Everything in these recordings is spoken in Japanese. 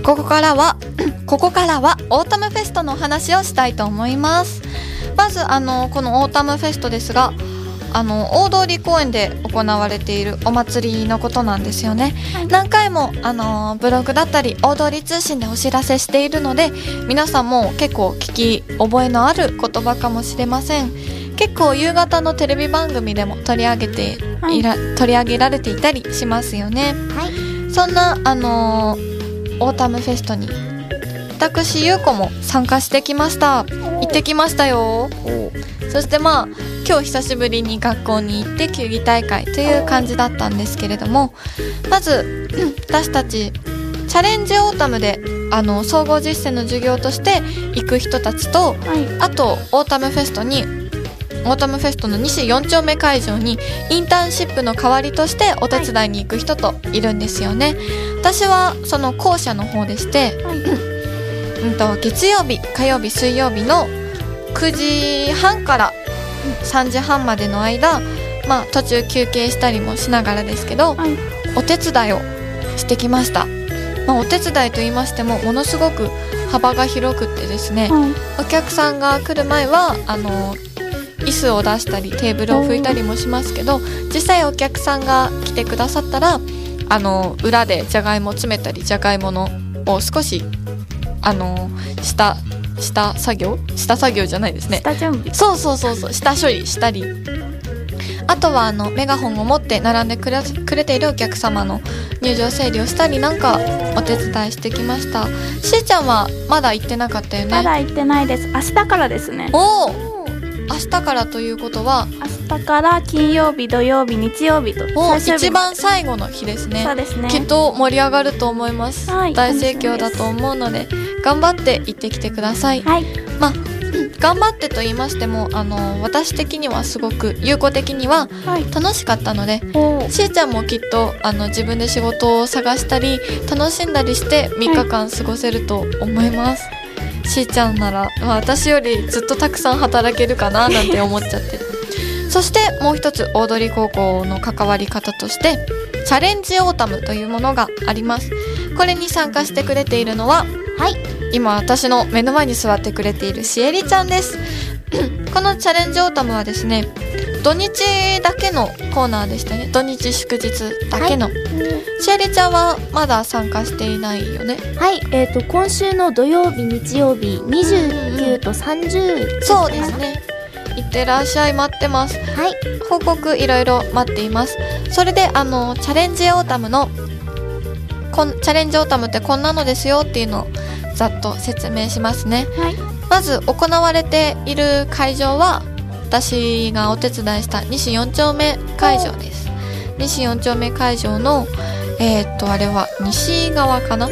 ここからはオータムフェストのお話をしたいと思います。まずこのオータムフェストですが、大通公園で行われているお祭りのことなんですよね、はい、何回もブログだったり大通通信でお知らせしているので、皆さんも結構聞き覚えのある言葉かもしれません。結構夕方のテレビ番組でも取り上げられていたりしますよね、はい、そんなオータムフェストに私ゆうこも参加してきました。行ってきましたよ。そして今日久しぶりに学校に行って球技大会という感じだったんですけれども、まず私たちチャレンジオータムで総合実践の授業として行く人たちと、はい、あとオータムフェストの西4丁目会場にインターンシップの代わりとしてお手伝いに行く人といるんですよね、はい、私はその後者の方でして、はい、月曜日火曜日水曜日の9時半から3時半までの間、途中休憩したりもしながらですけど、はい、お手伝いをしてきました、お手伝いと言いましてもものすごく幅が広くってですね、はい、お客さんが来る前は椅子を出したりテーブルを拭いたりもしますけど、実際お客さんが来てくださったら裏でじゃがいも詰めたり、じゃがいものを少し下作業じゃないですね、 下準備、 そう下処理したり、あとはメガホンを持って並んでくれているお客様の入場整理をしたりなんかお手伝いしてきました。しーちゃんはまだ行ってなかったよね。 まだ行ってないです。明日からですね。 明日からということは明日から金曜日土曜日日曜日と一番最後の日ですね。 そうですね。 きっと盛り上がると思います、 はい、 大盛況だと思うので頑張って行ってきてください、 はい、 頑張ってと言いましても私的にはすごく優子的には楽しかったので、はい、しーちゃんもきっと自分で仕事を探したり楽しんだりして3日間過ごせると思います、はい、しーちゃんなら、私よりずっとたくさん働けるかななんて思っちゃってそしてもう一つ大通高校の関わり方としてチャレンジオータムというものがあります。これに参加してくれているのは、はい、今私の目の前に座ってくれているしえりちゃんですこのチャレンジオータムはですね、土日だけのコーナーでしたね。土日祝日だけの、はい、しえりちゃんはまだ参加していないよね。 はい、今週の土曜日日曜日29と30、 そうですね。いってらっしゃい、待ってます。はい、報告いろいろ待っています。それでチャレンジオータムってこんなのですよっていうのをざっと説明しますね、はい、まず行われている会場は私がお手伝いした西4丁目会場です。西4丁目会場のあれは西側かな、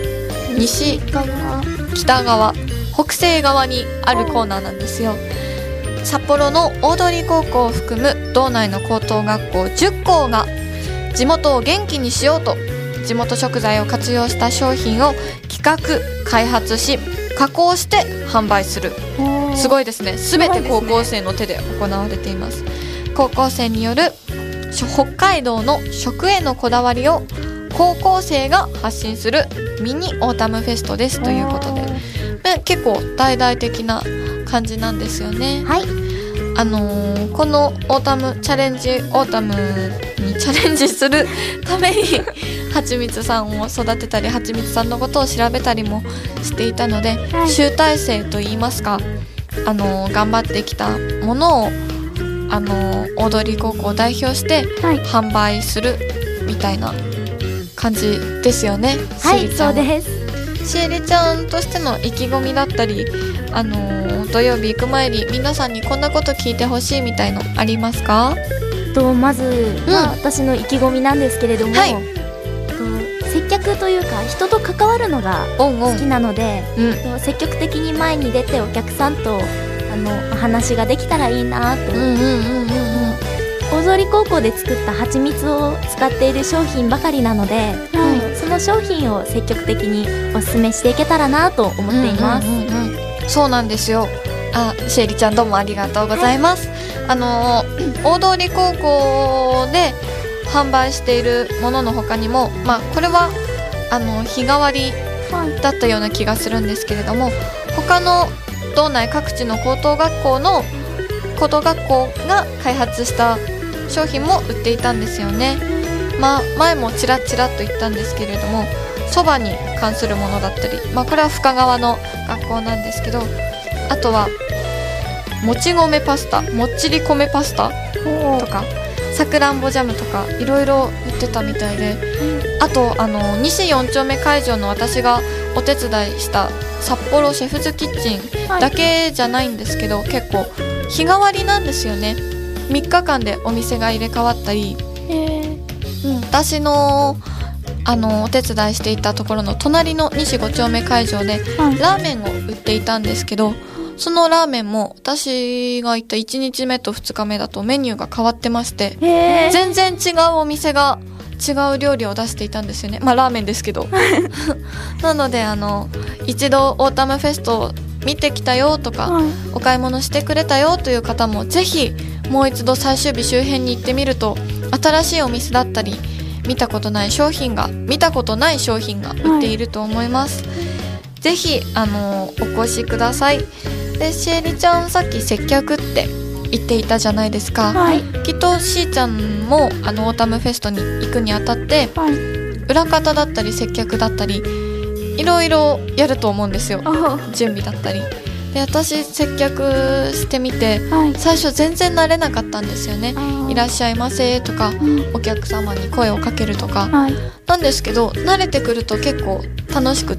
北側北西側にあるコーナーなんですよ。札幌の大通高校を含む道内の高等学校10校が地元を元気にしようと地元食材を活用した商品を企画開発し加工して販売する。すごいですね。全て高校生の手で行われています。高校生による北海道の食へのこだわりを高校生が発信するミニオータムフェストですということで、結構大々的な感じなんですよね。はい、このオータムチャレンジオータムにチャレンジするためにはちみつさんを育てたりはちみつさんのことを調べたりもしていたので、はい、集大成といいますか頑張ってきたものを大通高校を代表して販売するみたいな感じですよね。 はい、そうです。 しえりちゃんとしての意気込みだったり土曜日行く前に皆さんにこんなこと聞いてほしいみたいのありますか？ まず、私の意気込みなんですけれども、はい、接客というか人と関わるのが好きなので、積極的に前に出てお客さんとお話ができたらいいなと。大通高校で作った蜂蜜を使っている商品ばかりなので、その商品を積極的にお勧めしていけたらなと思っています。 そうなんですよ。しえりちゃんどうもありがとうございます。大通高校で販売しているものの他にも、これは日替わりだったような気がするんですけれども、他の道内各地の高等学校が開発した商品も売っていたんですよね。前もちらちらっと言ったんですけれども、そばに関するものだったり、これは深川の学校なんですけど、あとはもち米パスタ、もっちり米パスタとかさくらんぼジャムとかいろいろ売ってたみたいで、あと西4丁目会場の私がお手伝いした札幌シェフズキッチンだけじゃないんですけど、結構日替わりなんですよね。3日間でお店が入れ替わったり、私のお手伝いしていたところの隣の西5丁目会場でラーメンを売っていたんですけど、そのラーメンも私が行った1日目と2日目だとメニューが変わってまして、全然違うお店が違う料理を出していたんですよね。ラーメンですけどなので一度オータムフェストを見てきたよとか、お買い物してくれたよという方もぜひもう一度最終日周辺に行ってみると、新しいお店だったり見たことない商品が売っていると思います。ぜひお越しください。で、しえりちゃんさっき接客って言っていたじゃないですか。きっとしーちゃんもオータムフェストに行くにあたって、裏方だったり接客だったりいろいろやると思うんですよ。準備だったりで、私接客してみて、最初全然慣れなかったんですよね。いらっしゃいませとか、お客様に声をかけるとか、なんですけど慣れてくると結構楽しくって、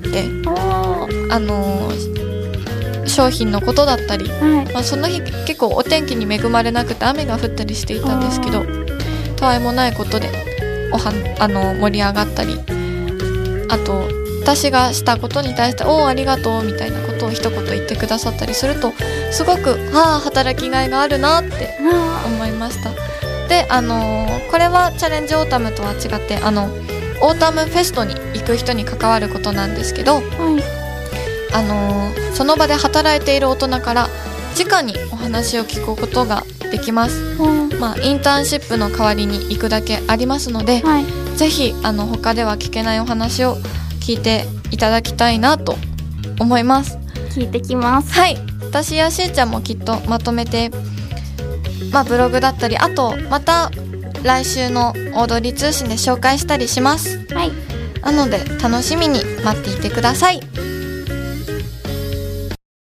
商品のことだったり、その日結構お天気に恵まれなくて雨が降ったりしていたんですけど、たわいもないことで盛り上がったり、あと私がしたことに対してありがとうみたいなことを一言言ってくださったりすると、すごく働きがいがあるなって思いました。でこれはチャレンジオータムとは違ってオータムフェストに行く人に関わることなんですけど、その場で働いている大人から直にお話を聞くことができます。インターンシップの代わりに行くだけありますので、ぜひ他では聞けないお話を聞いていただきたいなと思います。 聞いてきます。 私やしーちゃんもきっとまとめて、ブログだったり、あとまた来週のオードリー通信で紹介したりします。なので楽しみに待っていてください。